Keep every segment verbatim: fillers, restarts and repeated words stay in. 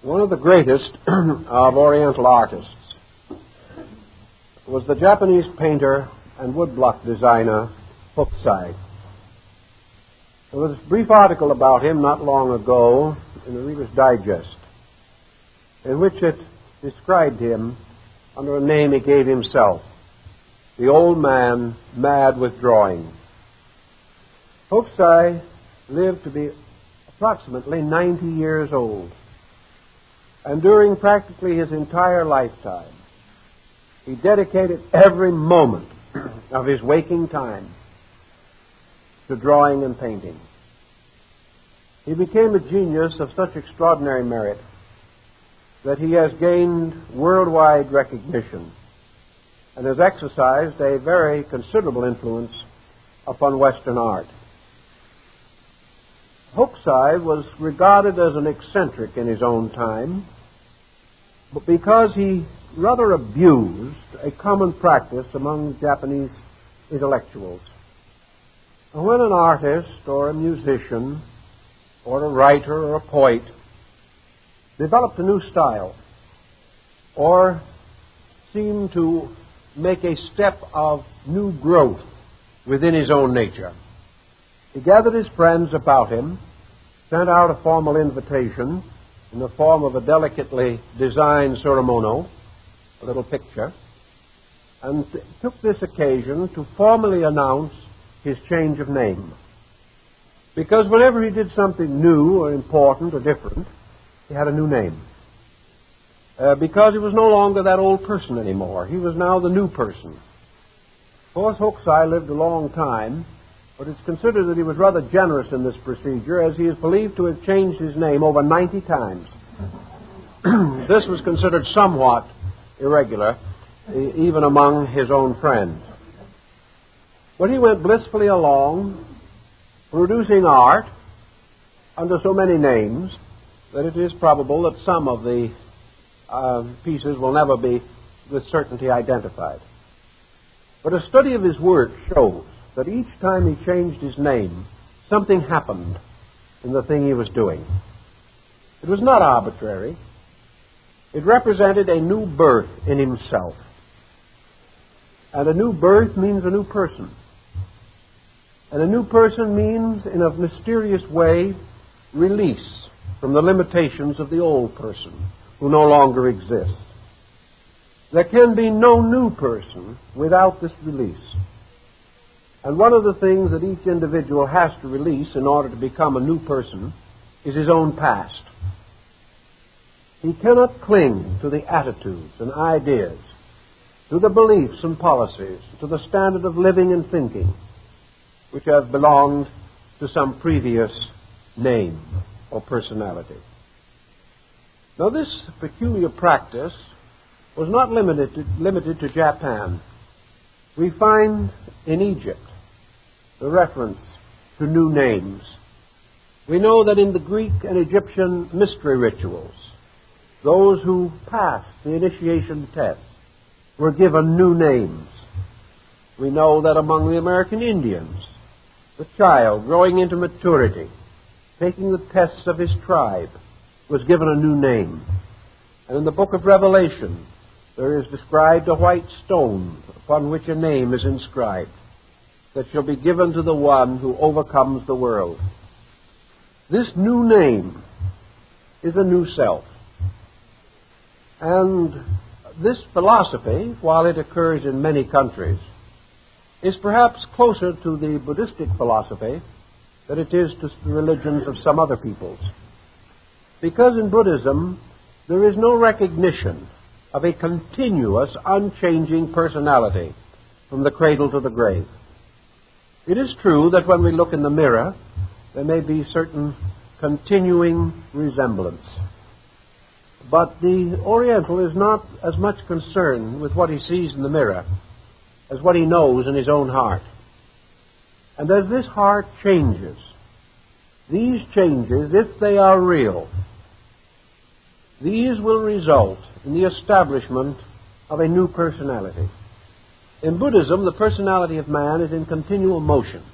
One of the greatest of Oriental artists was the Japanese painter and woodblock designer Hokusai. There was a brief article about him not long ago in the Reader's Digest, in which it described him under a name he gave himself, the old man mad with drawing. Hokusai lived to be approximately ninety years old, and during practically his entire lifetime, he dedicated every moment of his waking time to drawing and painting. He became a genius of such extraordinary merit that he has gained worldwide recognition and has exercised a very considerable influence upon Western art. Hokusai was regarded as an eccentric in his own time, but because he rather abused a common practice among Japanese intellectuals. When an artist or a musician or a writer or a poet developed a new style or seemed to make a step of new growth within his own nature, he gathered his friends about him, sent out a formal invitation in the form of a delicately designed suramono, a little picture, and th- took this occasion to formally announce his change of name. Because whenever he did something new or important or different, he had a new name. Uh, because he was no longer that old person anymore. He was now the new person. Of course, Hokusai lived a long time, but it's considered that he was rather generous in this procedure, as he is believed to have changed his name over ninety times. This was considered somewhat irregular, even among his own friends. But he went blissfully along, producing art under so many names that it is probable that some of the uh, pieces will never be with certainty identified. But a study of his work shows that each time he changed his name, something happened in the thing he was doing. It was not arbitrary. It represented a new birth in himself. And a new birth means a new person. And a new person means, in a mysterious way, release from the limitations of the old person who no longer exists. There can be no new person without this release. And one of the things that each individual has to release in order to become a new person is his own past. He cannot cling to the attitudes and ideas, to the beliefs and policies, to the standard of living and thinking which have belonged to some previous name or personality. Now, this peculiar practice was not limited to, limited to Japan. We find in Egypt the reference to new names. We know that in the Greek and Egyptian mystery rituals, those who passed the initiation test were given new names. We know that among the American Indians, the child growing into maturity, taking the tests of his tribe, was given a new name. And in the book of Revelation, there is described a white stone upon which a name is inscribed that shall be given to the one who overcomes the world. This new name is a new self. And this philosophy, while it occurs in many countries, is perhaps closer to the Buddhistic philosophy than it is to the religions of some other peoples. Because in Buddhism, there is no recognition of a continuous, unchanging personality from the cradle to the grave. It is true that when we look in the mirror, there may be certain continuing resemblance. But the Oriental is not as much concerned with what he sees in the mirror as what he knows in his own heart. And as this heart changes, these changes, if they are real, these will result in the establishment of a new personality. In Buddhism, the personality of man is in continual motion.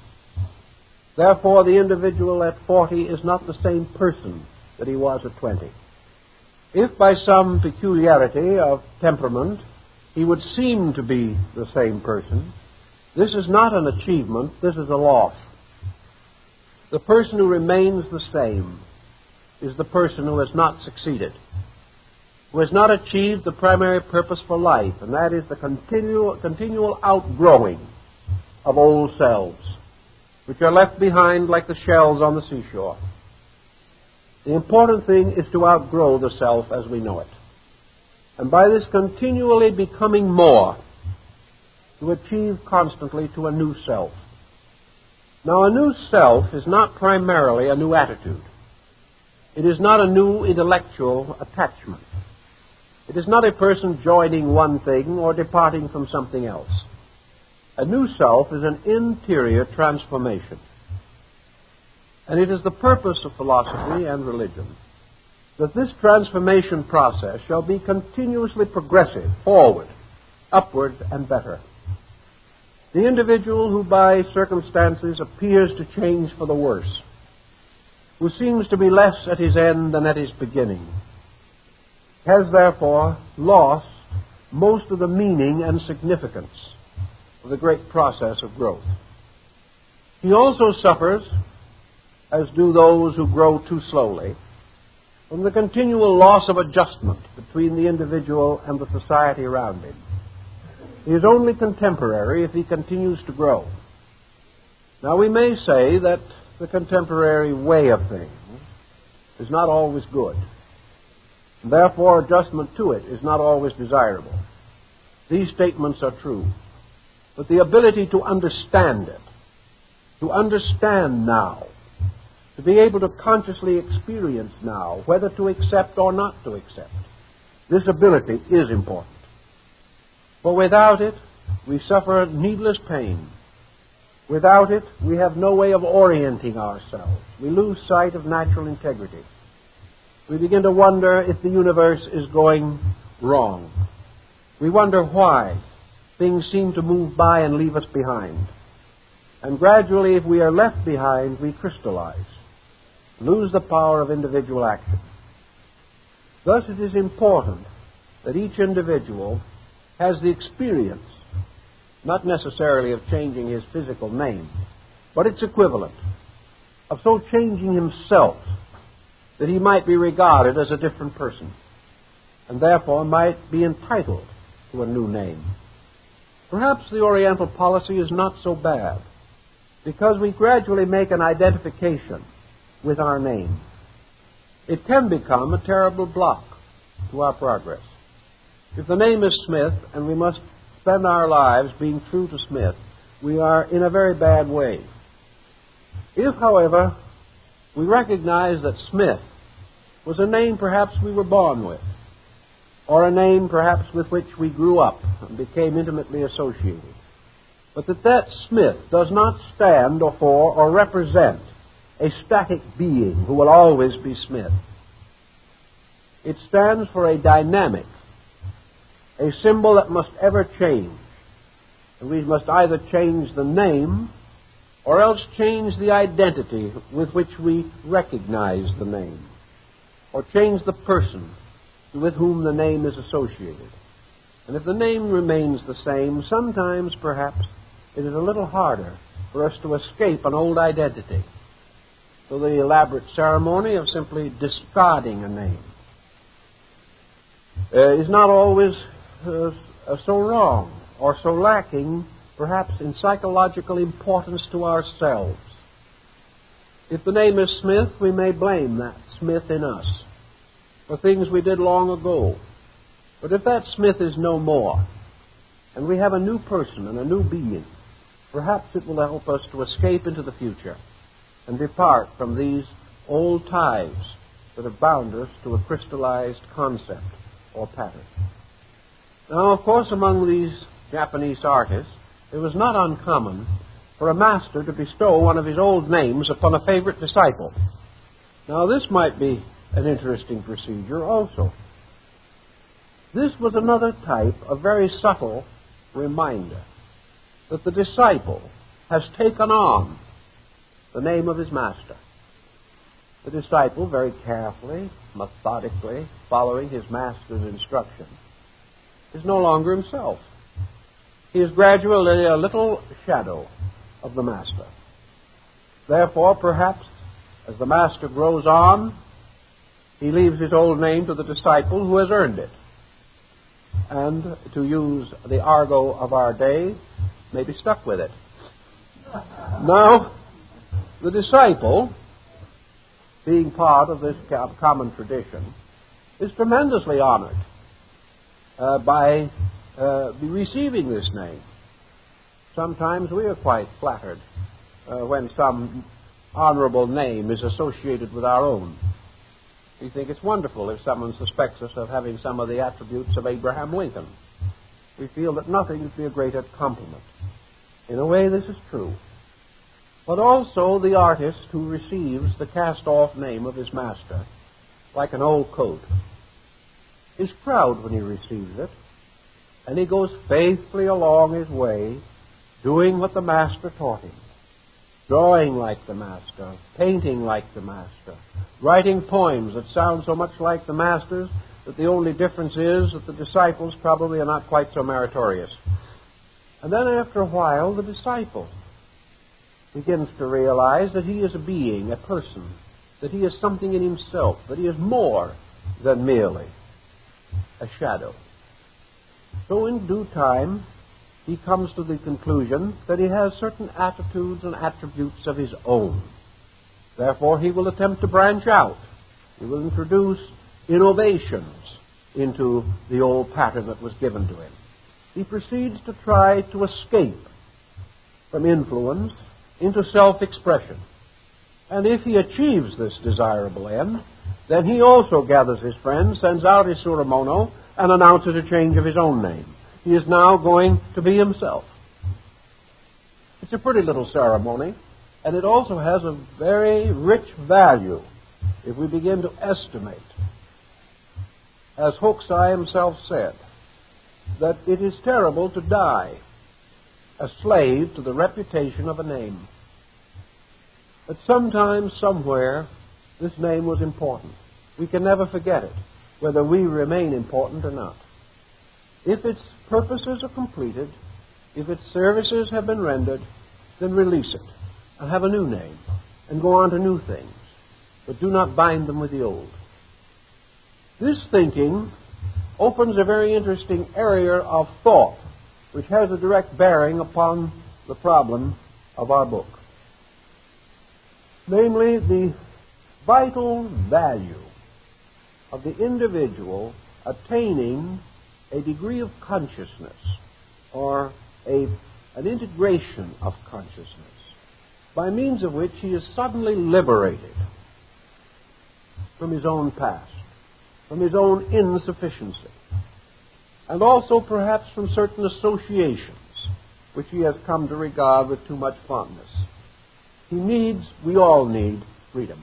Therefore, the individual at forty is not the same person that he was at twenty. If by some peculiarity of temperament he would seem to be the same person, this is not an achievement, this is a loss. The person who remains the same is the person who has not succeeded, who has not achieved the primary purpose for life, and that is the continual, continual outgrowing of old selves, which are left behind like the shells on the seashore. The important thing is to outgrow the self as we know it, and by this continually becoming more, to achieve constantly to a new self. Now, a new self is not primarily a new attitude. It is not a new intellectual attachment. It is not a person joining one thing or departing from something else. A new self is an interior transformation. And it is the purpose of philosophy and religion that this transformation process shall be continuously progressive, forward, upward, and better. The individual who by circumstances appears to change for the worse, who seems to be less at his end than at his beginning, has therefore lost most of the meaning and significance of the great process of growth. He also suffers, as do those who grow too slowly, from the continual loss of adjustment between the individual and the society around him. He is only contemporary if he continues to grow. Now, we may say that the contemporary way of things is not always good, and therefore adjustment to it is not always desirable. These statements are true. But the ability to understand it, to understand now, to be able to consciously experience now whether to accept or not to accept, this ability is important. For without it, we suffer needless pain. Without it, we have no way of orienting ourselves. We lose sight of natural integrity. We begin to wonder if the universe is going wrong. We wonder why things seem to move by and leave us behind. And gradually, if we are left behind, we crystallize, lose the power of individual action. Thus, it is important that each individual has the experience, not necessarily of changing his physical name, but its equivalent, of so changing himself that he might be regarded as a different person, and therefore might be entitled to a new name. Perhaps the Oriental policy is not so bad, because we gradually make an identification with our name. It can become a terrible block to our progress. If the name is Smith, and we must spend our lives being true to Smith, we are in a very bad way. If, however, we recognize that Smith was a name perhaps we were born with, or a name perhaps with which we grew up and became intimately associated, but that that Smith does not stand for or represent a static being who will always be Smith. It stands for a dynamic, a symbol that must ever change. And we must either change the name or else change the identity with which we recognize the name, or change the person with whom the name is associated. And if the name remains the same, sometimes perhaps it is a little harder for us to escape an old identity. So the elaborate ceremony of simply discarding a name uh, is not always Uh, uh, so wrong or so lacking, perhaps, in psychological importance to ourselves. If the name is Smith, we may blame that Smith in us for things we did long ago. But if that Smith is no more, and we have a new person and a new being, perhaps it will help us to escape into the future and depart from these old ties that have bound us to a crystallized concept or pattern. Now, of course, among these Japanese artists, it was not uncommon for a master to bestow one of his old names upon a favorite disciple. Now, this might be an interesting procedure also. This was another type of very subtle reminder that the disciple has taken on the name of his master. The disciple, very carefully, methodically, following his master's instruction, is no longer himself. He is gradually a little shadow of the master. Therefore, perhaps, as the master grows on, he leaves his old name to the disciple who has earned it. And, to use the argot of our day, may be stuck with it. Now, the disciple, being part of this common tradition, is tremendously honored uh, by uh, receiving this name. Sometimes we are quite flattered uh, when some honorable name is associated with our own. We think it's wonderful if someone suspects us of having some of the attributes of Abraham Lincoln. We feel that nothing could be a greater compliment. In a way, this is true. But also the artist who receives the cast-off name of his master, like an old coat, is proud when he receives it, and he goes faithfully along his way, doing what the master taught him, drawing like the master, painting like the master, writing poems that sound so much like the master's that the only difference is that the disciples probably are not quite so meritorious. And then after a while, the disciple begins to realize that he is a being, a person, that he is something in himself, that he is more than merely a shadow. So in due time, he comes to the conclusion that he has certain attitudes and attributes of his own. Therefore, he will attempt to branch out. He will introduce innovations into the old pattern that was given to him. He proceeds to try to escape from influence into self-expression. And if he achieves this desirable end, then he also gathers his friends, sends out his suramono, and announces a change of his own name. He is now going to be himself. It's a pretty little ceremony, and it also has a very rich value if we begin to estimate. As Hokusai himself said, that it is terrible to die a slave to the reputation of a name. But sometime, somewhere, this name was important. We can never forget it, whether we remain important or not. If its purposes are completed, if its services have been rendered, then release it and have a new name and go on to new things, but do not bind them with the old. This thinking opens a very interesting area of thought which has a direct bearing upon the problem of our book. Namely, the vital value of the individual attaining a degree of consciousness or a, an integration of consciousness by means of which he is suddenly liberated from his own past, from his own insufficiency, and also perhaps from certain associations which he has come to regard with too much fondness. He needs, we all need, freedom.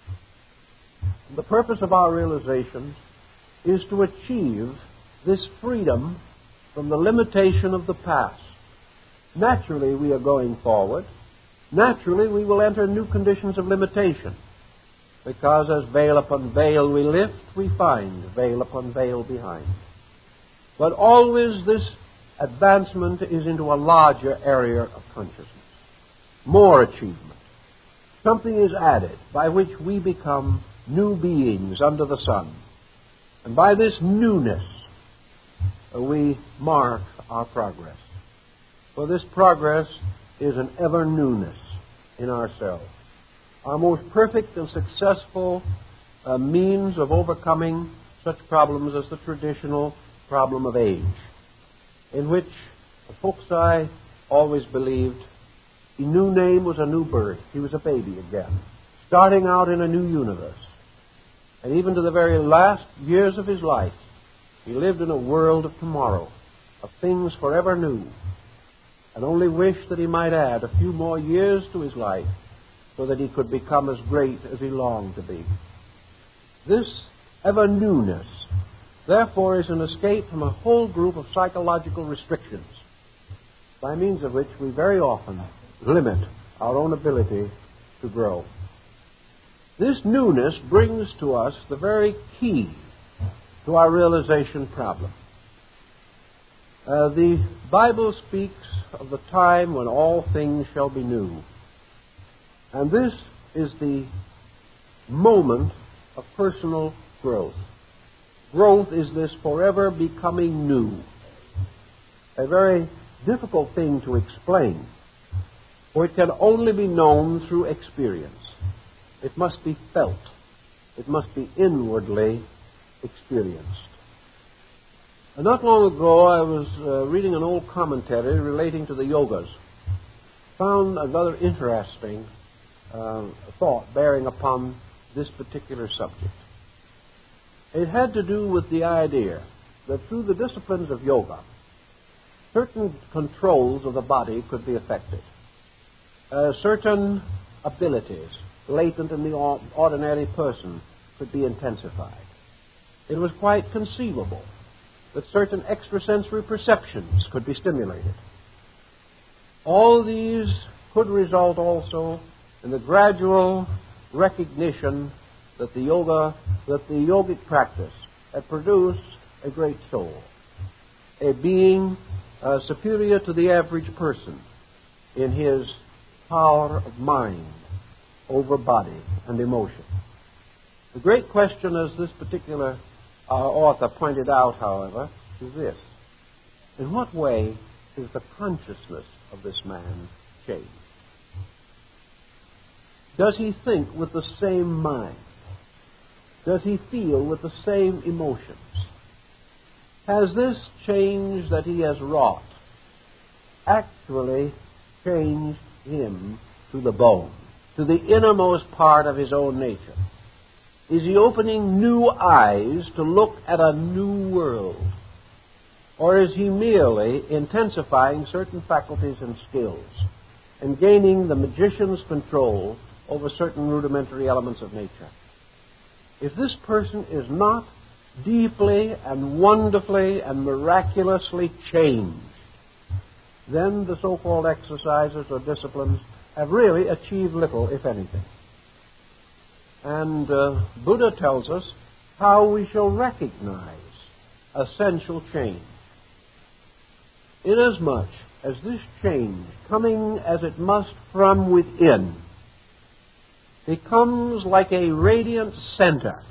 And the purpose of our realizations is to achieve this freedom from the limitation of the past. Naturally, we are going forward. Naturally, we will enter new conditions of limitation, because as veil upon veil we lift, we find veil upon veil behind. But always this advancement is into a larger area of consciousness. More achievement. Something is added by which we become new beings under the sun. And by this newness, we mark our progress. For this progress is an ever newness in ourselves. Our most perfect and successful uh, means of overcoming such problems as the traditional problem of age, in which Hokusai always believed a new name was a new birth. He was a baby again, starting out in a new universe. And even to the very last years of his life, he lived in a world of tomorrow, of things forever new, and only wished that he might add a few more years to his life so that he could become as great as he longed to be. This ever newness, therefore, is an escape from a whole group of psychological restrictions by means of which we very often limit our own ability to grow. This newness brings to us the very key to our realization problem. Uh, the Bible speaks of the time when all things shall be new. And this is the moment of personal growth. Growth is this forever becoming new. A very difficult thing to explain, for it can only be known through experience. It must be felt. It must be inwardly experienced. And not long ago, I was uh, reading an old commentary relating to the yogas. Found a rather interesting uh, thought bearing upon this particular subject. It had to do with the idea that through the disciplines of yoga, certain controls of the body could be affected. Uh, certain abilities latent in the ordinary person could be intensified. It was quite conceivable that certain extrasensory perceptions could be stimulated. All these could result also in the gradual recognition that the yoga, that the yogic practice had produced a great soul, a being uh, superior to the average person in his power of mind over body and emotion. The great question, as this particular uh, author pointed out, however, is this: in what way is the consciousness of this man changed? Does he think with the same mind? Does he feel with the same emotions? Has this change that he has wrought actually changed him to the bone, to the innermost part of his own nature? Is he opening new eyes to look at a new world? Or is he merely intensifying certain faculties and skills and gaining the magician's control over certain rudimentary elements of nature? If this person is not deeply and wonderfully and miraculously changed, then the so-called exercises or disciplines have really achieved little, if anything. And uh, Buddha tells us how we shall recognize essential change. Inasmuch as this change, coming as it must from within, becomes like a radiant center,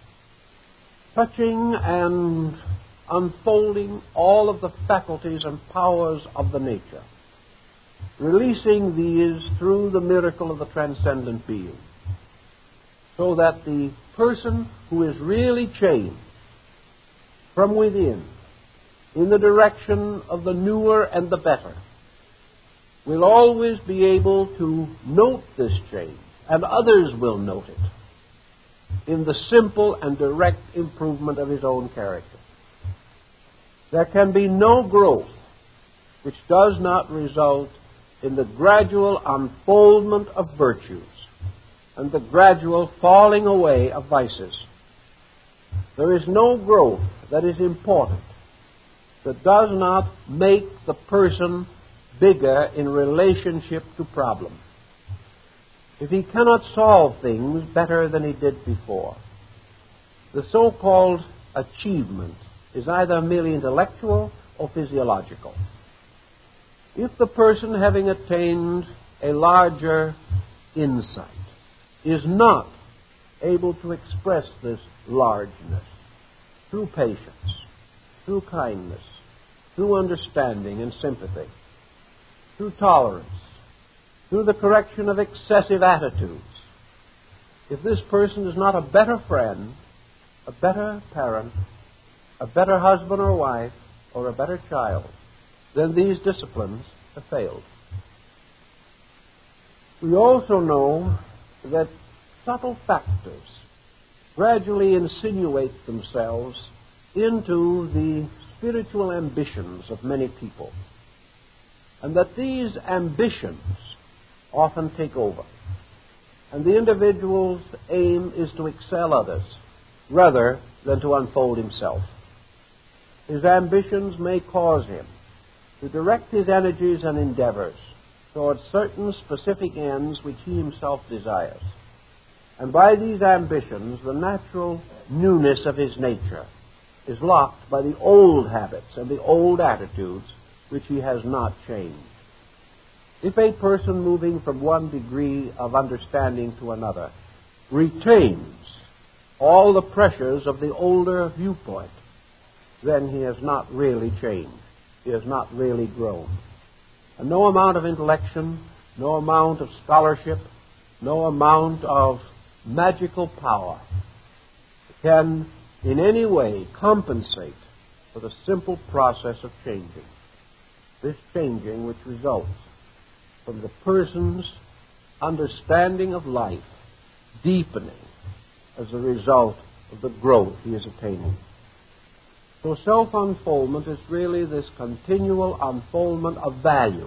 touching and unfolding all of the faculties and powers of the nature, releasing these through the miracle of the transcendent being, so that the person who is really changed from within in the direction of the newer and the better will always be able to note this change, and others will note it in the simple and direct improvement of his own character. There can be no growth which does not result in the gradual unfoldment of virtues and the gradual falling away of vices. There is no growth that is important that does not make the person bigger in relationship to problems. If he cannot solve things better than he did before, the so-called achievement is either merely intellectual or physiological. If the person, having attained a larger insight, is not able to express this largeness through patience, through kindness, through understanding and sympathy, through tolerance, through the correction of excessive attitudes, if this person is not a better friend, a better parent, a better husband or wife, or a better child, then these disciplines have failed. We also know that subtle factors gradually insinuate themselves into the spiritual ambitions of many people, and that these ambitions often take over, and the individual's aim is to excel others rather than to unfold himself. His ambitions may cause him to direct his energies and endeavors towards certain specific ends which he himself desires. And by these ambitions, the natural newness of his nature is locked by the old habits and the old attitudes which he has not changed. If a person moving from one degree of understanding to another retains all the pressures of the older viewpoint, then he has not really changed. He has not really grown. And no amount of intellection, no amount of scholarship, no amount of magical power can in any way compensate for the simple process of changing. This changing which results from the person's understanding of life deepening as a result of the growth he is attaining. So self-unfoldment is really this continual unfoldment of value,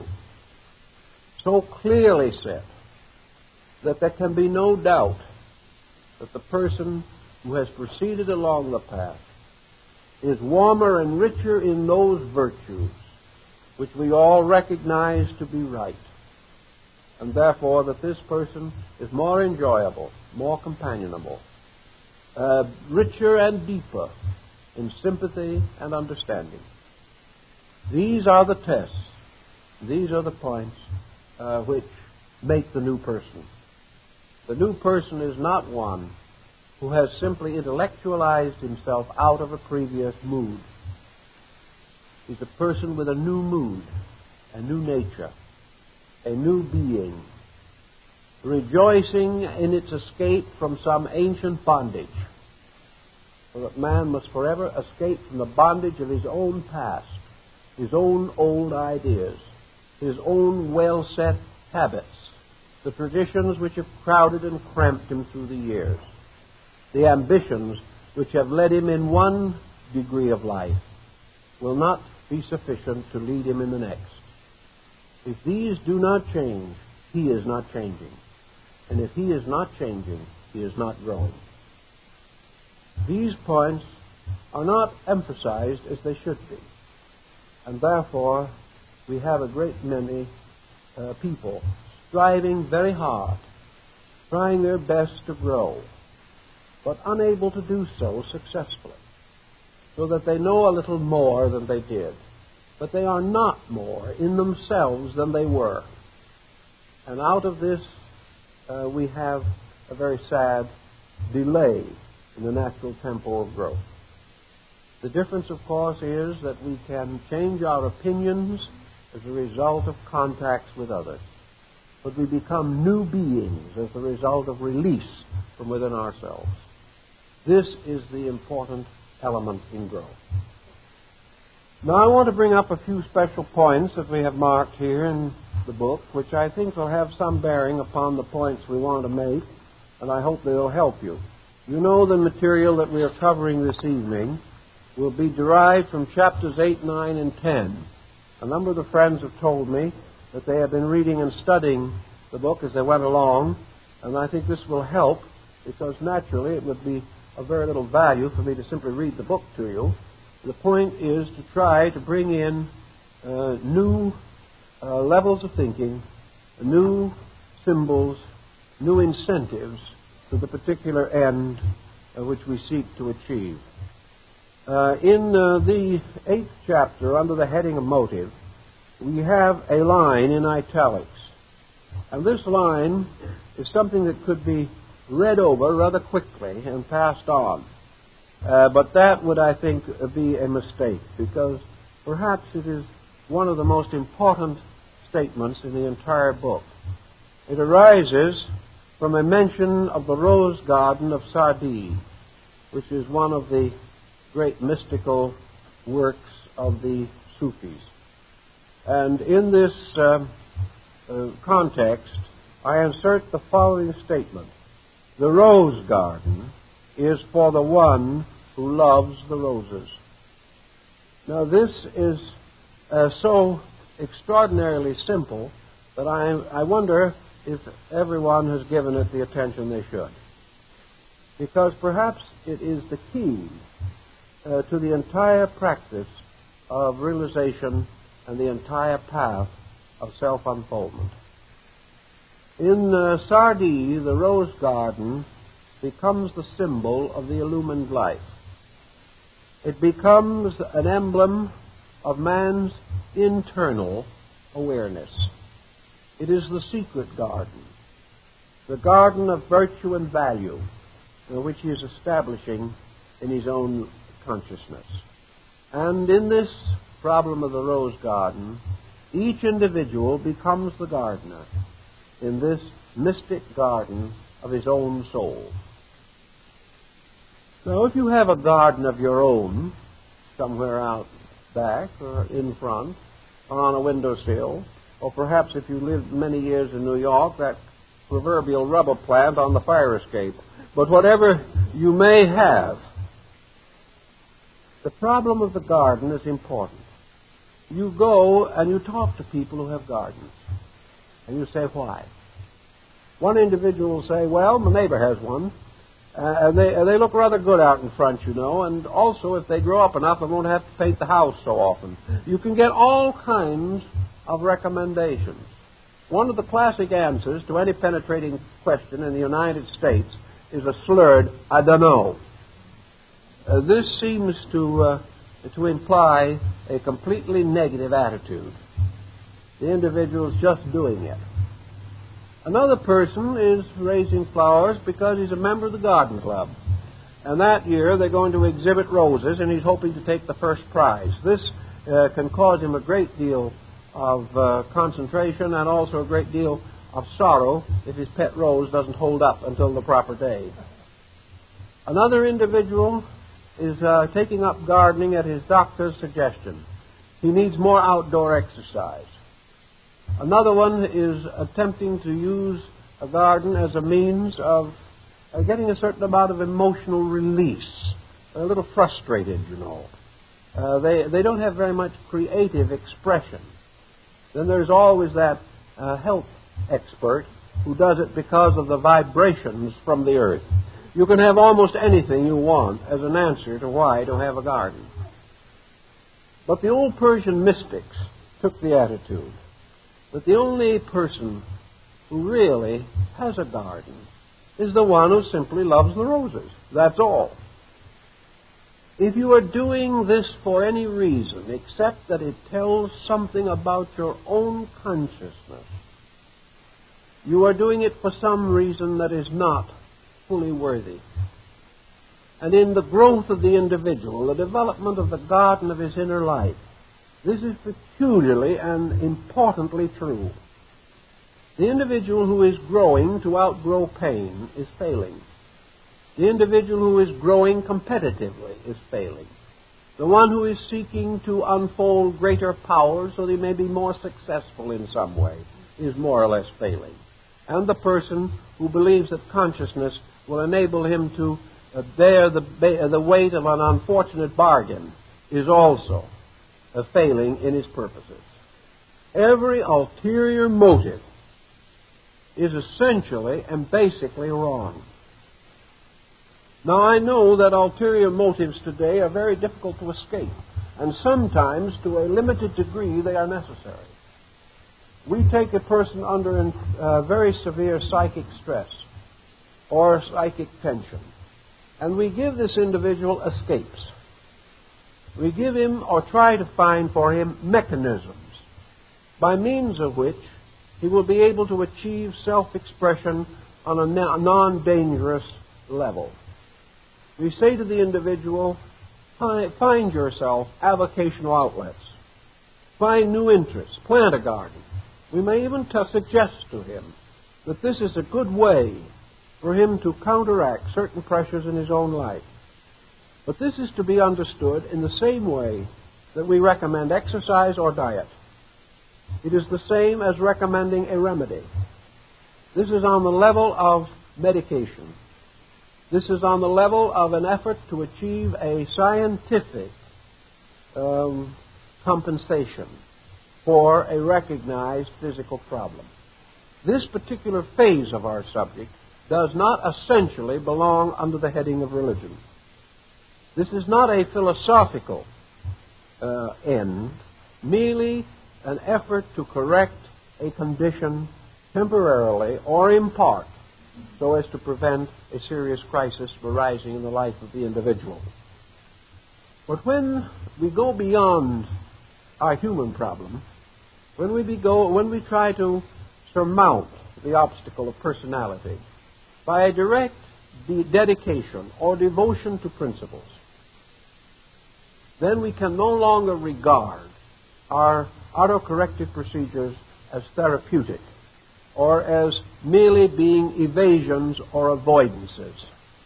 so clearly set that there can be no doubt that the person who has proceeded along the path is warmer and richer in those virtues which we all recognize to be right, and therefore that this person is more enjoyable, more companionable, uh, richer and deeper in sympathy and understanding. These are the tests, these are the points uh, which make the new person. The new person is not one who has simply intellectualized himself out of a previous mood. He's a person with a new mood, a new nature, a new being, rejoicing in its escape from some ancient bondage, so that man must forever escape from the bondage of his own past, his own old ideas, his own well-set habits, the traditions which have crowded and cramped him through the years, the ambitions which have led him in one degree of life will not be sufficient to lead him in the next. If these do not change, he is not changing. And if he is not changing, he is not growing. These points are not emphasized as they should be. And therefore, we have a great many uh, people striving very hard, trying their best to grow, but unable to do so successfully, so that they know a little more than they did, but they are not more in themselves than they were. And out of this, uh, we have a very sad delay in the natural tempo of growth. The difference, of course, is that we can change our opinions as a result of contacts with others, but we become new beings as a result of release from within ourselves. This is the important element in growth. Now, I want to bring up a few special points that we have marked here in the book, which I think will have some bearing upon the points we want to make, and I hope they'll help you. You know the material that we are covering this evening will be derived from chapters eight, nine, and ten. A number of the friends have told me that they have been reading and studying the book as they went along, and I think this will help, because naturally it would be of very little value for me to simply read the book to you. The point is to try to bring in uh, new uh, levels of thinking, new symbols, new incentives to the particular end uh, which we seek to achieve. Uh, in uh, the eighth chapter, under the heading of motive, we have a line in italics. And this line is something that could be read over rather quickly and passed on. Uh, but that would, I think, be a mistake, because perhaps it is one of the most important statements in the entire book. It arises from a mention of the rose garden of Sardis, which is one of the great mystical works of the Sufis. And in this uh, uh, context, I insert the following statement. The rose garden is for the one who loves the roses. Now, this is uh, so extraordinarily simple that I, I wonder if everyone has given it the attention they should. Because perhaps it is the key uh, to the entire practice of realization and the entire path of self-unfoldment. In uh, Sardis, the rose garden becomes the symbol of the illumined life. It becomes an emblem of man's internal awareness. It is the secret garden, the garden of virtue and value, uh, which he is establishing in his own consciousness. And in this problem of the rose garden, each individual becomes the gardener in this mystic garden of his own soul. Now, if you have a garden of your own, somewhere out back or in front, or on a windowsill, or perhaps if you lived many years in New York, that proverbial rubber plant on the fire escape. But whatever you may have, the problem of the garden is important. You go and you talk to people who have gardens, and you say, why? One individual will say, well, my neighbor has one, uh, and they, uh, they look rather good out in front, you know, and also if they grow up enough, I won't have to paint the house so often. You can get all kinds of recommendations. One of the classic answers to any penetrating question in the United States is a slurred, I don't know. Uh, this seems to uh, to imply a completely negative attitude. The individual is just doing it. Another person is raising flowers because he's a member of the garden club. And that year they're going to exhibit roses, and he's hoping to take the first prize. This uh, can cause him a great deal of uh, concentration and also a great deal of sorrow if his pet rose doesn't hold up until the proper day. Another individual is uh, taking up gardening at his doctor's suggestion. He needs more outdoor exercise. Another one is attempting to use a garden as a means of uh, getting a certain amount of emotional release. They're a little frustrated, you know. Uh, they, they don't have very much creative expression. Then there's always that uh, health expert who does it because of the vibrations from the earth. You can have almost anything you want as an answer to why to have a garden. But the old Persian mystics took the attitude that the only person who really has a garden is the one who simply loves the roses. That's all. If you are doing this for any reason except that it tells something about your own consciousness, you are doing it for some reason that is not fully worthy. And in the growth of the individual, the development of the garden of his inner life, this is peculiarly and importantly true. The individual who is growing to outgrow pain is failing. The individual who is growing competitively is failing. The one who is seeking to unfold greater power so that he may be more successful in some way is more or less failing. And the person who believes that consciousness will enable him to uh, bear the, ba- the weight of an unfortunate bargain is also uh, failing in his purposes. Every ulterior motive is essentially and basically wrong. Now, I know that ulterior motives today are very difficult to escape, and sometimes, to a limited degree, they are necessary. We take a person under uh, very severe psychic stress or psychic tension, and we give this individual escapes. We give him or try to find for him mechanisms by means of which he will be able to achieve self-expression on a non-dangerous level. We say to the individual, find yourself avocational outlets. Find new interests. Plant a garden. We may even t- suggest to him that this is a good way for him to counteract certain pressures in his own life. But this is to be understood in the same way that we recommend exercise or diet. It is the same as recommending a remedy. This is on the level of medication. This is on the level of an effort to achieve a scientific um, compensation for a recognized physical problem. This particular phase of our subject does not essentially belong under the heading of religion. This is not a philosophical uh, end, merely an effort to correct a condition temporarily or in part so as to prevent a serious crisis arising in the life of the individual. But when we go beyond our human problem, when we, be go, when we try to surmount the obstacle of personality by a direct de- dedication or devotion to principles, then we can no longer regard our autocorrective procedures as therapeutic or as merely being evasions or avoidances.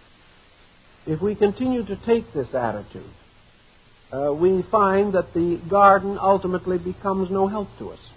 If we continue to take this attitude, uh, we find that the garden ultimately becomes no help to us.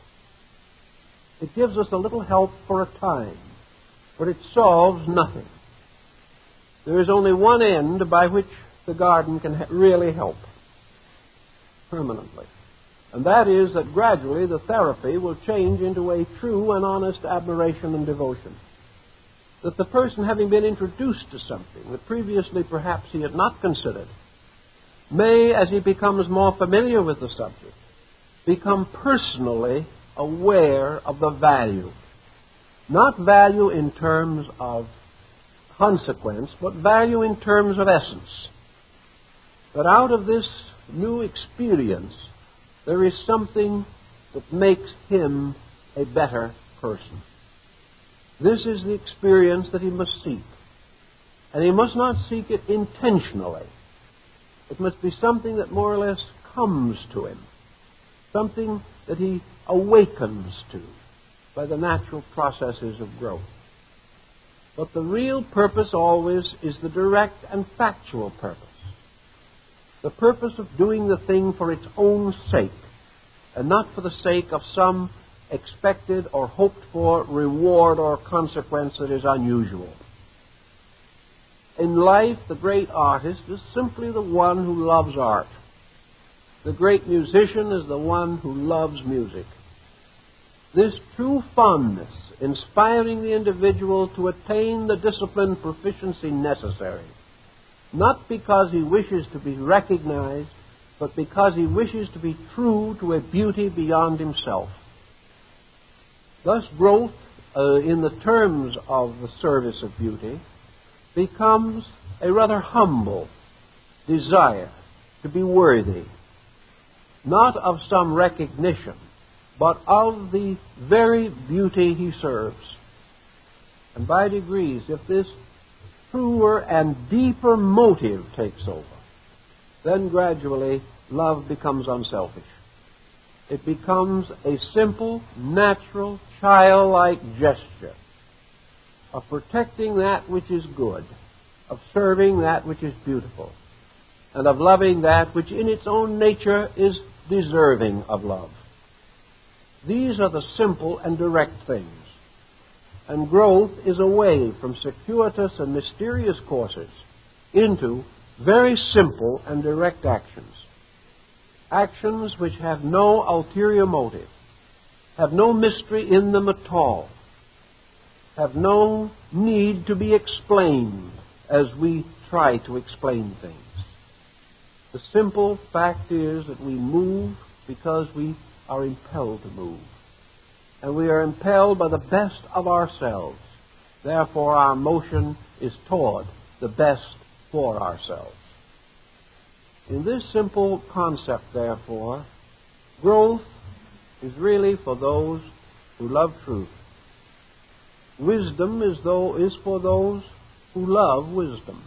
It gives us a little help for a time, but it solves nothing. There is only one end by which the garden can ha- really help permanently. And that is that gradually the therapy will change into a true and honest admiration and devotion. That the person, having been introduced to something that previously perhaps he had not considered, may, as he becomes more familiar with the subject, become personally aware of the value. Not value in terms of consequence, but value in terms of essence. That out of this new experience, there is something that makes him a better person. This is the experience that he must seek. And he must not seek it intentionally. It must be something that more or less comes to him, something that he awakens to by the natural processes of growth. But the real purpose always is the direct and factual purpose. The purpose of doing the thing for its own sake, and not for the sake of some expected or hoped for reward or consequence that is unusual. In life, the great artist is simply the one who loves art. The great musician is the one who loves music. This true fondness, inspiring the individual to attain the discipline proficiency necessary, not because he wishes to be recognized, but because he wishes to be true to a beauty beyond himself. Thus, growth uh, in the terms of the service of beauty becomes a rather humble desire to be worthy, not of some recognition, but of the very beauty he serves. And by degrees, if this truer and deeper motive takes over, then gradually love becomes unselfish. It becomes a simple, natural, childlike gesture of protecting that which is good, of serving that which is beautiful, and of loving that which in its own nature is deserving of love. These are the simple and direct things. And growth is away from circuitous and mysterious courses into very simple and direct actions. Actions which have no ulterior motive, have no mystery in them at all, have no need to be explained as we try to explain things. The simple fact is that we move because we are impelled to move. And we are impelled by the best of ourselves. Therefore, our motion is toward the best for ourselves. In this simple concept, therefore, growth is really for those who love truth. Wisdom is, though, is for those who love wisdom.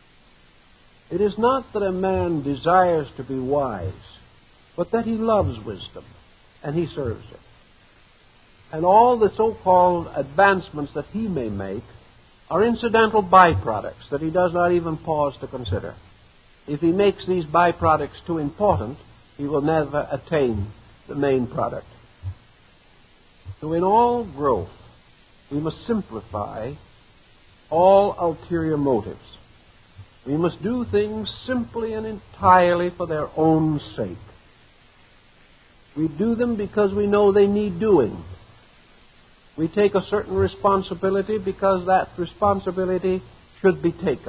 It is not that a man desires to be wise, but that he loves wisdom, and he serves it. And all the so-called advancements that he may make are incidental byproducts that he does not even pause to consider. If he makes these byproducts too important, he will never attain the main product. So in all growth, we must simplify all ulterior motives. We must do things simply and entirely for their own sake. We do them because we know they need doing. We take a certain responsibility because that responsibility should be taken.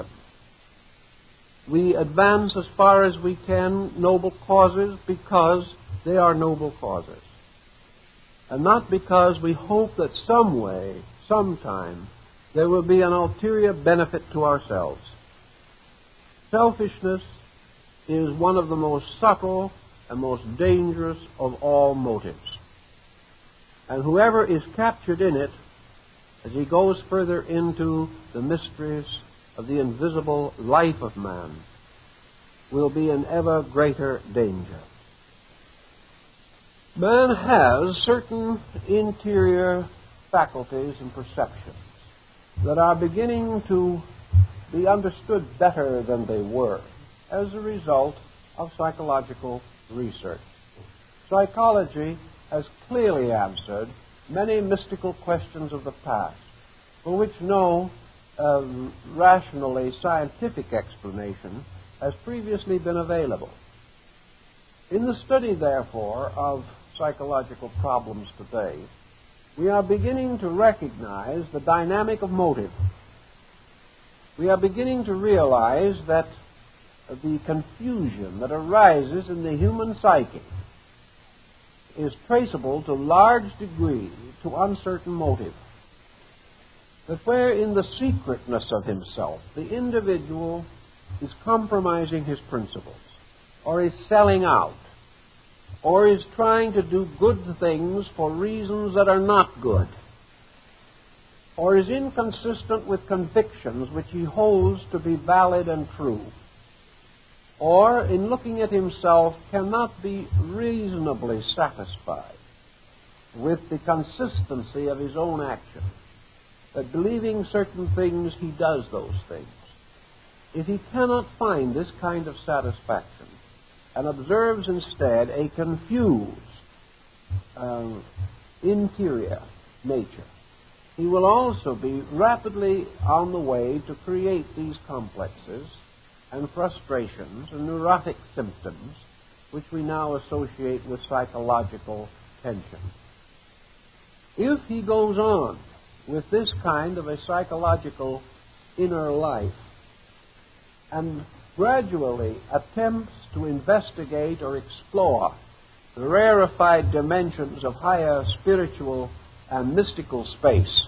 We advance as far as we can noble causes because they are noble causes. And not because we hope that some way, sometime, there will be an ulterior benefit to ourselves. Selfishness is one of the most subtle and most dangerous of all motives. And whoever is captured in it, as he goes further into the mysteries of the invisible life of man, will be in ever greater danger. Man has certain interior faculties and perceptions that are beginning to be understood better than they were as a result of psychological research. Psychology has clearly answered many mystical questions of the past for which no um, rationally scientific explanation has previously been available. In the study, therefore, of psychological problems today, we are beginning to recognize the dynamic of motive. We are beginning to realize that the confusion that arises in the human psyche is traceable to large degree to uncertain motive. That where in the secretness of himself the individual is compromising his principles, or is selling out, or is trying to do good things for reasons that are not good, or is inconsistent with convictions which he holds to be valid and true, or in looking at himself cannot be reasonably satisfied with the consistency of his own action, that believing certain things he does those things. If he cannot find this kind of satisfaction and observes instead a confused uh, interior nature, he will also be rapidly on the way to create these complexes and frustrations and neurotic symptoms which we now associate with psychological tension. If he goes on with this kind of a psychological inner life and gradually attempts to investigate or explore the rarefied dimensions of higher spiritual and mystical space,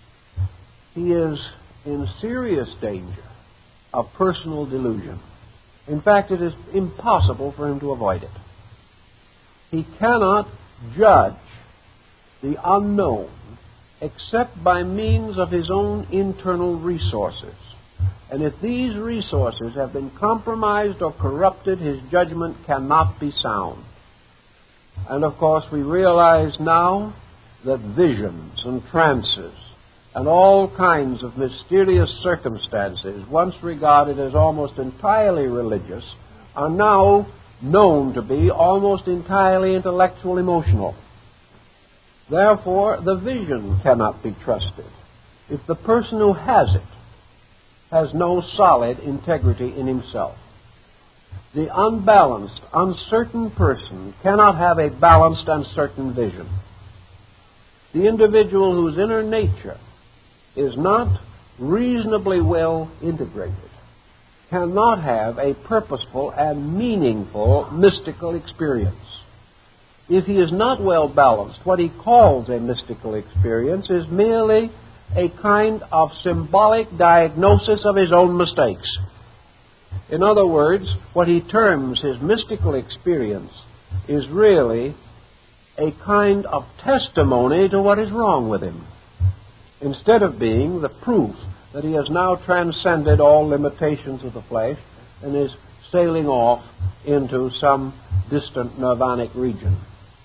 he is in serious danger of personal delusion. In fact, it is impossible for him to avoid it. He cannot judge the unknown except by means of his own internal resources. And if these resources have been compromised or corrupted, his judgment cannot be sound. And of course, we realize now that visions and trances and all kinds of mysterious circumstances, once regarded as almost entirely religious, are now known to be almost entirely intellectual emotional. Therefore, the vision cannot be trusted if the person who has it has no solid integrity in himself. The unbalanced, uncertain person cannot have a balanced and certain vision. The individual whose inner nature is not reasonably well integrated cannot have a purposeful and meaningful mystical experience. If he is not well balanced, what he calls a mystical experience is merely a kind of symbolic diagnosis of his own mistakes. In other words, what he terms his mystical experience is really a kind of testimony to what is wrong with him, instead of being the proof that he has now transcended all limitations of the flesh and is sailing off into some distant nirvanic region.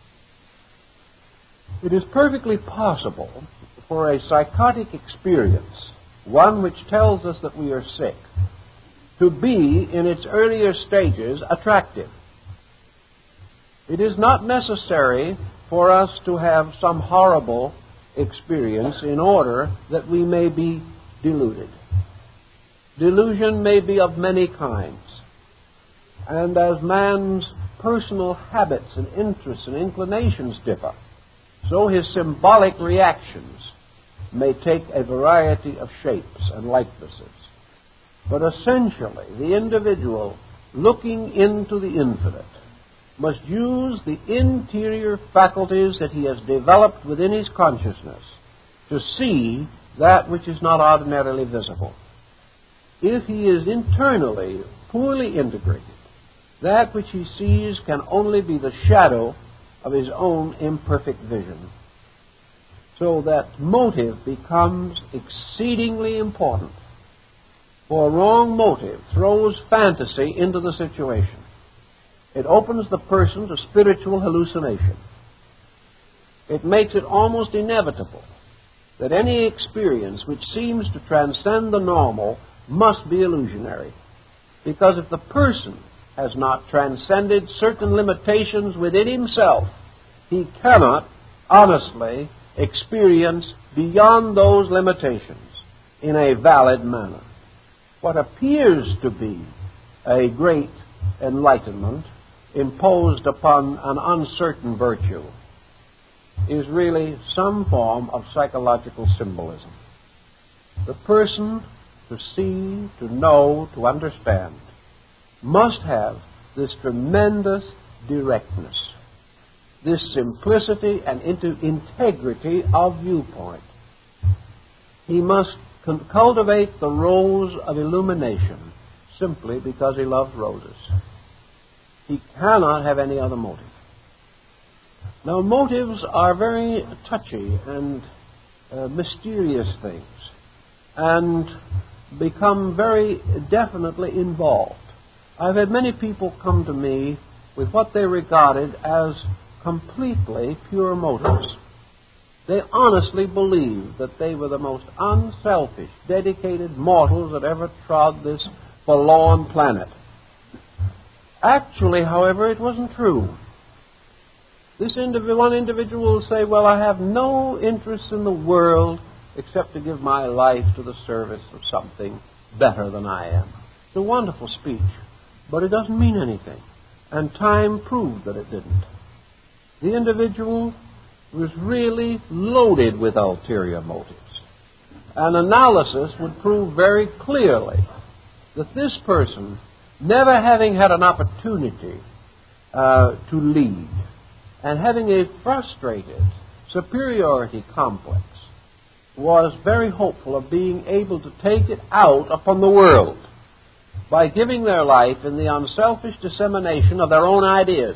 It is perfectly possible for a psychotic experience, one which tells us that we are sick, to be, in its earlier stages, attractive. It is not necessary for us to have some horrible experience in order that we may be deluded. Delusion may be of many kinds, and as man's personal habits and interests and inclinations differ, so his symbolic reactions may take a variety of shapes and likenesses. But essentially, the individual looking into the infinite must use the interior faculties that he has developed within his consciousness to see that which is not ordinarily visible. If he is internally poorly integrated, that which he sees can only be the shadow of his own imperfect vision. So that motive becomes exceedingly important. For a wrong motive throws fantasy into the situation. It opens the person to spiritual hallucination. It makes it almost inevitable that any experience which seems to transcend the normal must be illusionary. Because if the person has not transcended certain limitations within himself, he cannot honestly experience beyond those limitations in a valid manner. What appears to be a great enlightenment imposed upon an uncertain virtue is really some form of psychological symbolism. The person, to see, to know, to understand, must have this tremendous directness, this simplicity and integrity of viewpoint. He must cultivate the rose of illumination simply because he loves roses. He cannot have any other motive. Now, motives are very touchy and uh, mysterious things and become very definitely involved. I've had many people come to me with what they regarded as completely pure motives. They honestly believed that they were the most unselfish, dedicated mortals that ever trod this forlorn planet. Actually, however, it wasn't true. This indiv- one individual will say, well, I have no interest in the world except to give my life to the service of something better than I am. It's a wonderful speech, but it doesn't mean anything. And time proved that it didn't. The individual was really loaded with ulterior motives. An analysis would prove very clearly that this person, never having had an opportunity uh, to lead, and having a frustrated superiority complex, was very hopeful of being able to take it out upon the world by giving their life in the unselfish dissemination of their own ideas,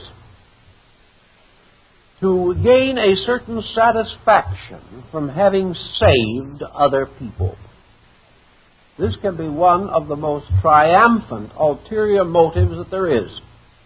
to gain a certain satisfaction from having saved other people. This can be one of the most triumphant ulterior motives that there is.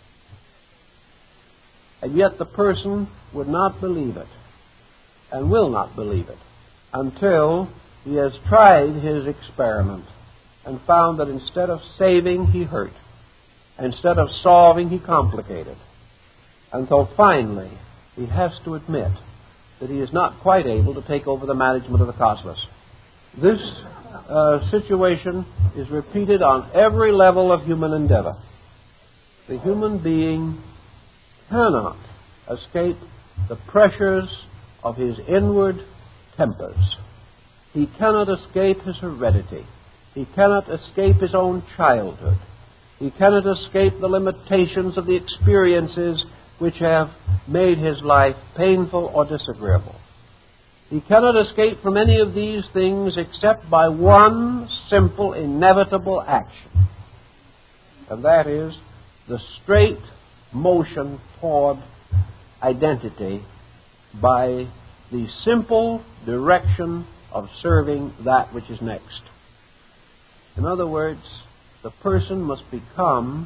And yet the person would not believe it, and will not believe it, until he has tried his experiment and found that instead of saving, he hurt. Instead of solving, he complicated. Until finally, he has to admit that he is not quite able to take over the management of the cosmos. This uh, situation is repeated on every level of human endeavor. The human being cannot escape the pressures of his inward tempers. He cannot escape his heredity. He cannot escape his own childhood. He cannot escape the limitations of the experiences which have made his life painful or disagreeable. He cannot escape from any of these things except by one simple, inevitable action, and that is the straight motion toward identity by the simple direction of serving that which is next. In other words, the person must become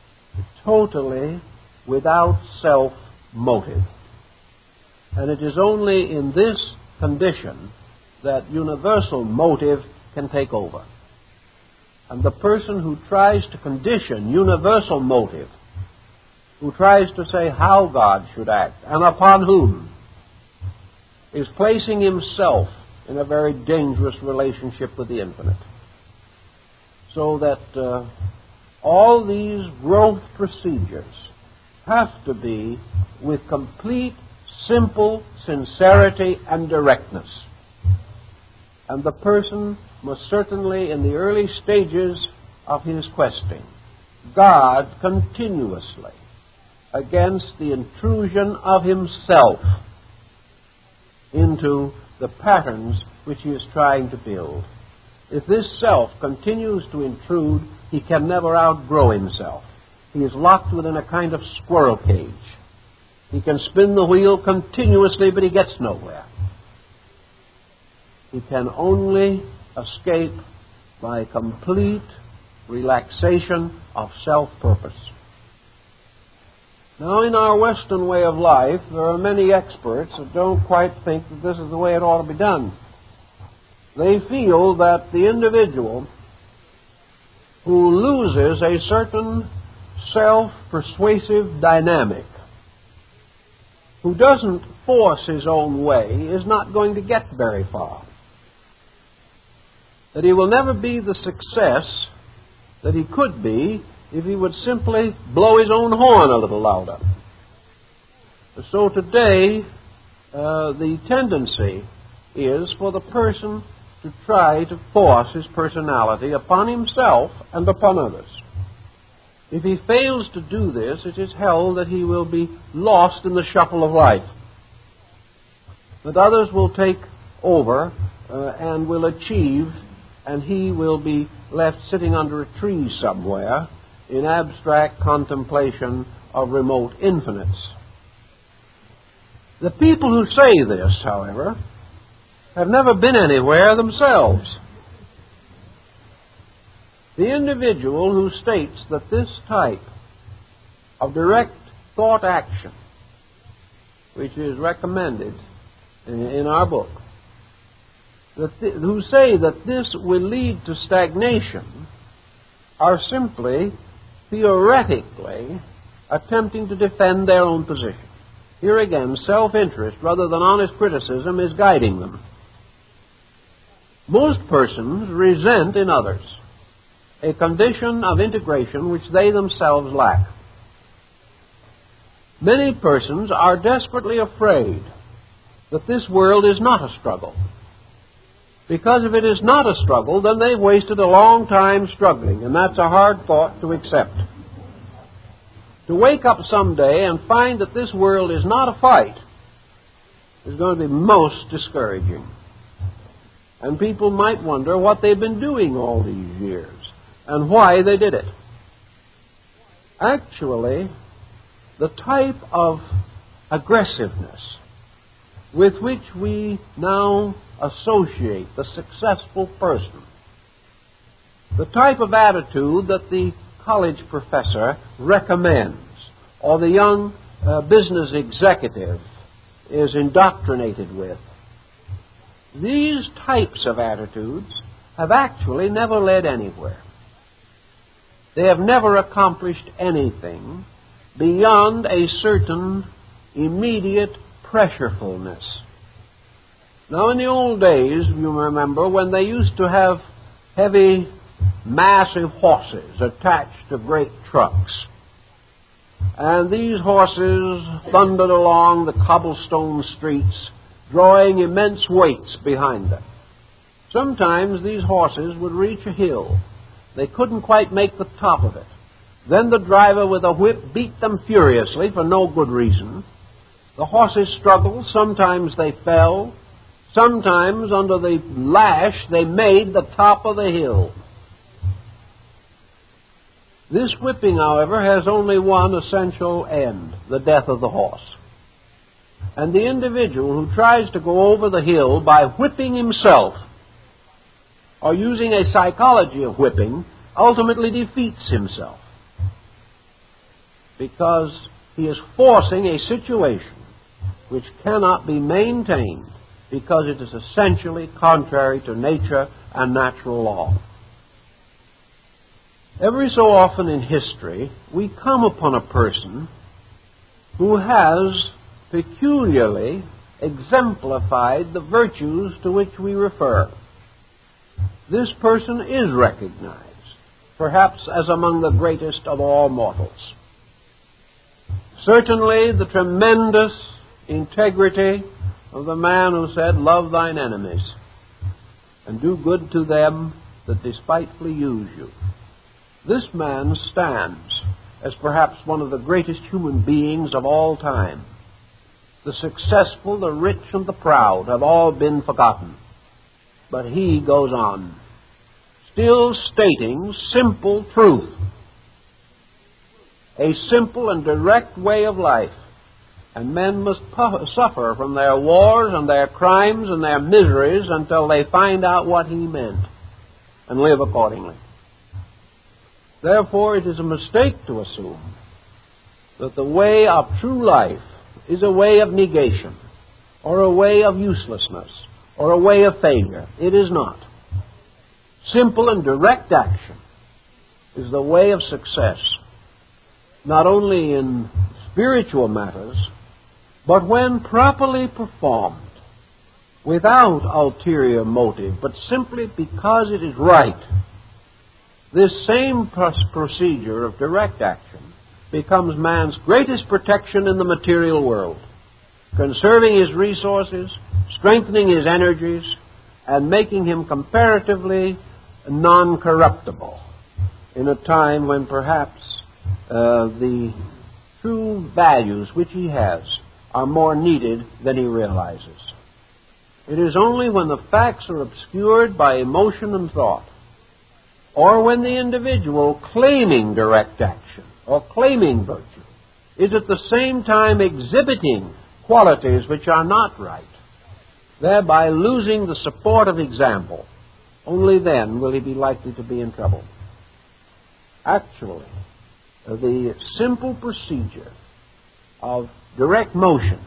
totally without self-motive. And it is only in this condition that universal motive can take over. And the person who tries to condition universal motive, who tries to say how God should act and upon whom, is placing himself in a very dangerous relationship with the infinite. So that uh, all these growth procedures have to be with complete, simple sincerity and directness. And the person must certainly, in the early stages of his questing, guard continuously against the intrusion of himself into the patterns which he is trying to build. If this self continues to intrude, he can never outgrow himself. He is locked within a kind of squirrel cage. He can spin the wheel continuously, but he gets nowhere. He can only escape by complete relaxation of self-purpose. Now, in our Western way of life, there are many experts that don't quite think that this is the way it ought to be done. They feel that the individual who loses a certain self-persuasive dynamic, who doesn't force his own way, is not going to get very far. That he will never be the success that he could be if he would simply blow his own horn a little louder. So today, uh, the tendency is for the person to try to force his personality upon himself and upon others. If he fails to do this, it is held that he will be lost in the shuffle of life, that others will take over uh, and will achieve, and he will be left sitting under a tree somewhere in abstract contemplation of remote infinites. The people who say this, however, have never been anywhere themselves. The individual who states that this type of direct thought action, which is recommended in, in our book, that th- who say that this will lead to stagnation, are simply theoretically attempting to defend their own position. Here again, self-interest rather than honest criticism is guiding them. Most persons resent in others a condition of integration which they themselves lack. Many persons are desperately afraid that this world is not a struggle. Because if it is not a struggle, then they've wasted a long time struggling, and that's a hard thought to accept. To wake up someday and find that this world is not a fight is going to be most discouraging. And people might wonder what they've been doing all these years and why they did it. Actually, the type of aggressiveness with which we now associate the successful person, the type of attitude that the college professor recommends or the young uh, business executive is indoctrinated with, these types of attitudes have actually never led anywhere. They have never accomplished anything beyond a certain immediate pressurefulness. Now, in the old days, you remember, when they used to have heavy, massive horses attached to great trucks, and these horses thundered along the cobblestone streets, drawing immense weights behind them. Sometimes these horses would reach a hill. They couldn't quite make the top of it. Then the driver with a whip beat them furiously for no good reason. The horses struggled. Sometimes they fell. Sometimes under the lash they made the top of the hill. This whipping, however, has only one essential end, the death of the horse. And the individual who tries to go over the hill by whipping himself or using a psychology of whipping ultimately defeats himself, because he is forcing a situation which cannot be maintained because it is essentially contrary to nature and natural law. Every so often in history, we come upon a person who has peculiarly exemplified the virtues to which we refer. This person is recognized, perhaps as among the greatest of all mortals. Certainly the tremendous integrity of the man who said, "Love thine enemies, and do good to them that despitefully use you." This man stands as perhaps one of the greatest human beings of all time. the successful, the rich, and the proud have all been forgotten. But he goes on, still stating simple truth, a simple and direct way of life. And men must pu- suffer from their wars and their crimes and their miseries until they find out what he meant and live accordingly. Therefore, it is a mistake to assume that the way of true life is a way of negation or a way of uselessness or a way of failure. It is not. Simple and direct action is the way of success, not only in spiritual matters, but when properly performed, without ulterior motive, but simply because it is right. This same procedure of direct action becomes man's greatest protection in the material world, conserving his resources, strengthening his energies, and making him comparatively non-corruptible in a time when perhaps uh, the true values which he has are more needed than he realizes. It is only when the facts are obscured by emotion and thought, or when the individual claiming direct action or claiming virtue is at the same time exhibiting qualities which are not right, thereby losing the support of example, only then will he be likely to be in trouble. Actually, the simple procedure of direct motion,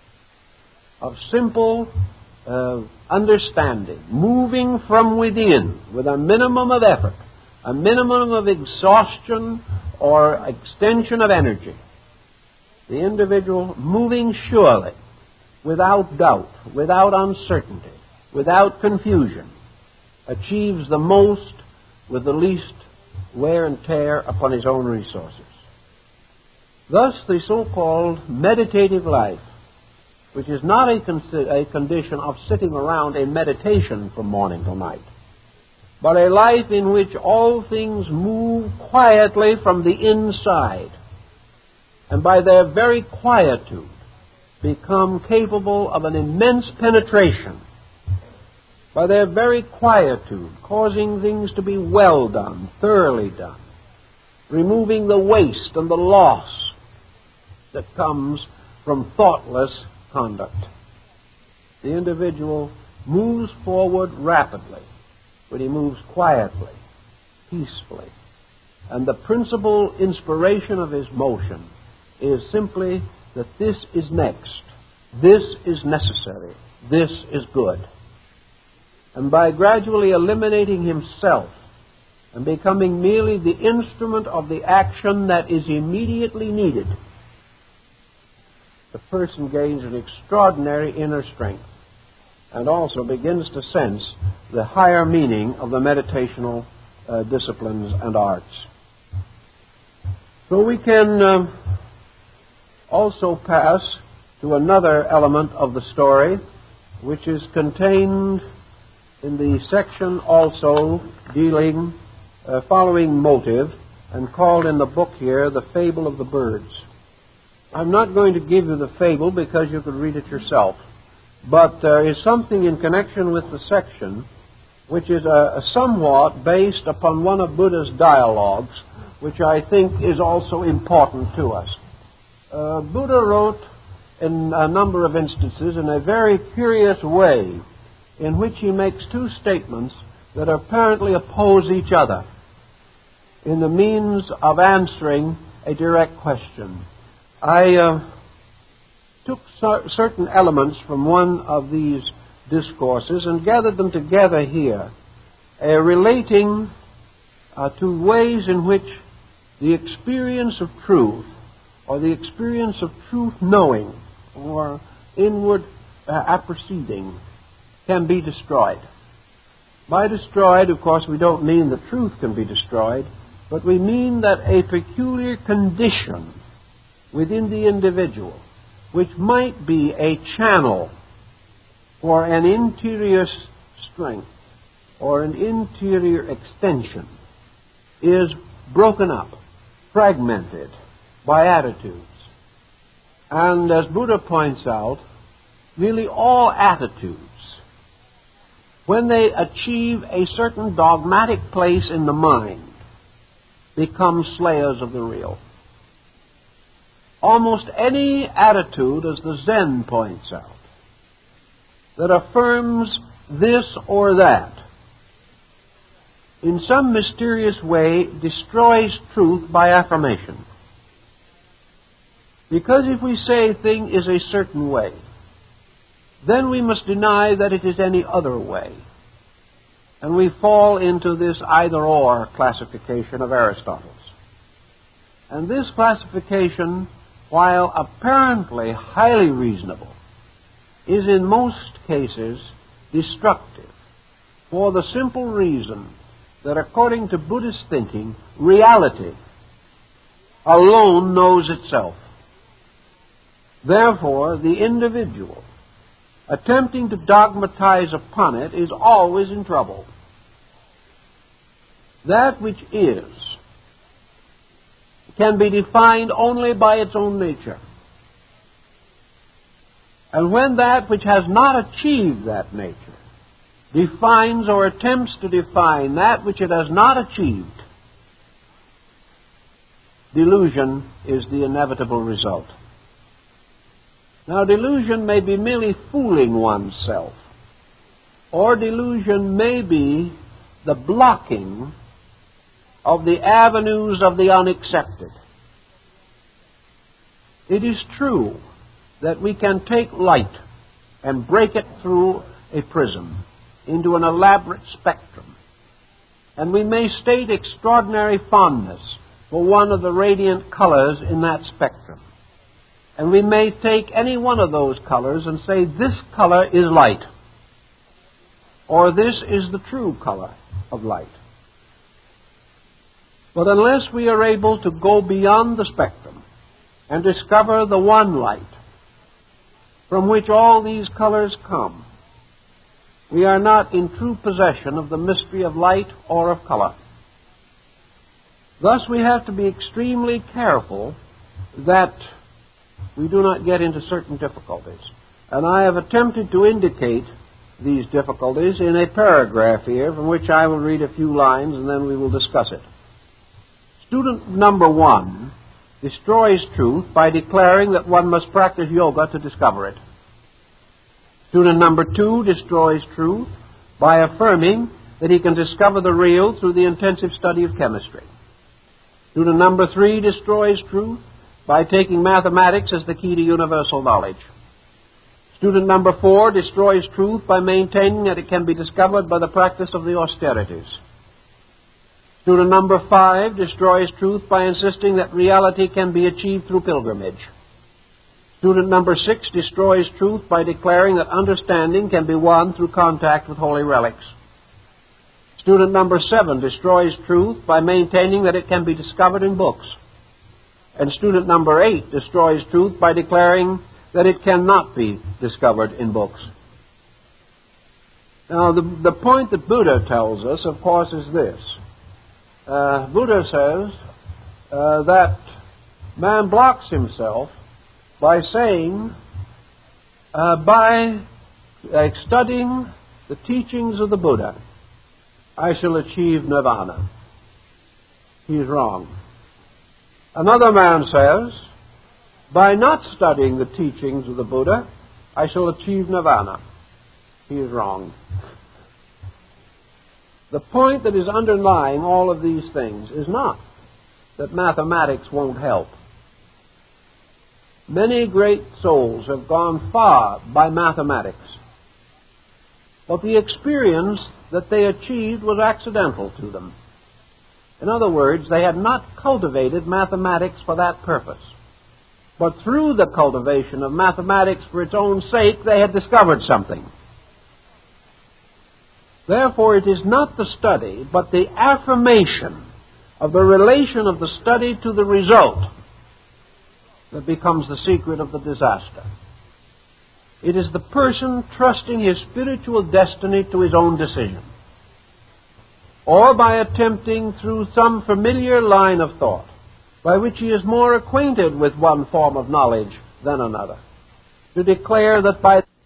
of simple uh, understanding, moving from within with a minimum of effort, a minimum of exhaustion or extension of energy, the individual moving surely, without doubt, without uncertainty, without confusion, achieves the most with the least wear and tear upon his own resources. Thus, the so-called meditative life, which is not a, con- a condition of sitting around in meditation from morning till night, but a life in which all things move quietly from the inside, and by their very quietude become capable of an immense penetration, by their very quietude causing things to be well done, thoroughly done, removing the waste and the loss that comes from thoughtless conduct. The individual moves forward rapidly, but he moves quietly, peacefully. And the principal inspiration of his motion is simply that this is next, this is necessary, this is good. And by gradually eliminating himself and becoming merely the instrument of the action that is immediately needed, the person gains an extraordinary inner strength and also begins to sense the higher meaning of the meditational uh, disciplines and arts. So we can uh, also pass to another element of the story, which is contained in the section also dealing, uh, following motive, and called in the book here, The Fable of the Birds. I'm not going to give you the fable because you could read it yourself, but there is something in connection with the section which is a, a somewhat based upon one of Buddha's dialogues, which I think is also important to us. Uh, Buddha wrote in a number of instances in a very curious way in which he makes two statements that apparently oppose each other in the means of answering a direct question. I uh, took cer- certain elements from one of these discourses and gathered them together here, uh, relating uh, to ways in which the experience of truth, or the experience of truth knowing, or inward uh, apperceiving, can be destroyed. By destroyed, of course, we don't mean that truth can be destroyed, but we mean that a peculiar condition within the individual, which might be a channel for an interior strength or an interior extension, is broken up, fragmented by attitudes. And as Buddha points out, really all attitudes, when they achieve a certain dogmatic place in the mind, become slayers of the real. Almost any attitude, as the Zen points out, that affirms this or that, in some mysterious way destroys truth by affirmation. Because if we say a thing is a certain way, then we must deny that it is any other way. And we fall into this either-or classification of Aristotle's. And this classification, while apparently highly reasonable, is in most cases destructive, for the simple reason that according to Buddhist thinking, reality alone knows itself. Therefore, the individual attempting to dogmatize upon it is always in trouble. That which is can be defined only by its own nature. And when that which has not achieved that nature defines or attempts to define that which it has not achieved, delusion is the inevitable result. Now, delusion may be merely fooling oneself, or delusion may be the blocking of the avenues of the unaccepted. It is true that we can take light and break it through a prism into an elaborate spectrum, and we may state extraordinary fondness for one of the radiant colors in that spectrum. And we may take any one of those colors and say, this color is light, or this is the true color of light. But unless we are able to go beyond the spectrum and discover the one light from which all these colors come, we are not in true possession of the mystery of light or of color. Thus we have to be extremely careful that we do not get into certain difficulties. And I have attempted to indicate these difficulties in a paragraph here, from which I will read a few lines and then we will discuss it. Student number one destroys truth by declaring that one must practice yoga to discover it. Student number two destroys truth by affirming that he can discover the real through the intensive study of chemistry. Student number three destroys truth by taking mathematics as the key to universal knowledge. Student number four destroys truth by maintaining that it can be discovered by the practice of the austerities. Student number five destroys truth by insisting that reality can be achieved through pilgrimage. Student number six destroys truth by declaring that understanding can be won through contact with holy relics. Student number seven destroys truth by maintaining that it can be discovered in books. And student number eight destroys truth by declaring that it cannot be discovered in books. Now, the, the point that Buddha tells us, of course, is this. Uh, Buddha says uh, that man blocks himself by saying, uh, by uh, studying the teachings of the Buddha, I shall achieve nirvana. He is wrong. Another man says, by not studying the teachings of the Buddha, I shall achieve nirvana. He is wrong. The point that is underlying all of these things is not that mathematics won't help. Many great souls have gone far by mathematics, but the experience that they achieved was accidental to them. In other words, they had not cultivated mathematics for that purpose. But through the cultivation of mathematics for its own sake, they had discovered something. Therefore, it is not the study, but the affirmation of the relation of the study to the result that becomes the secret of the disaster. It is the person trusting his spiritual destiny to his own decision, or by attempting through some familiar line of thought by which he is more acquainted with one form of knowledge than another, to declare that by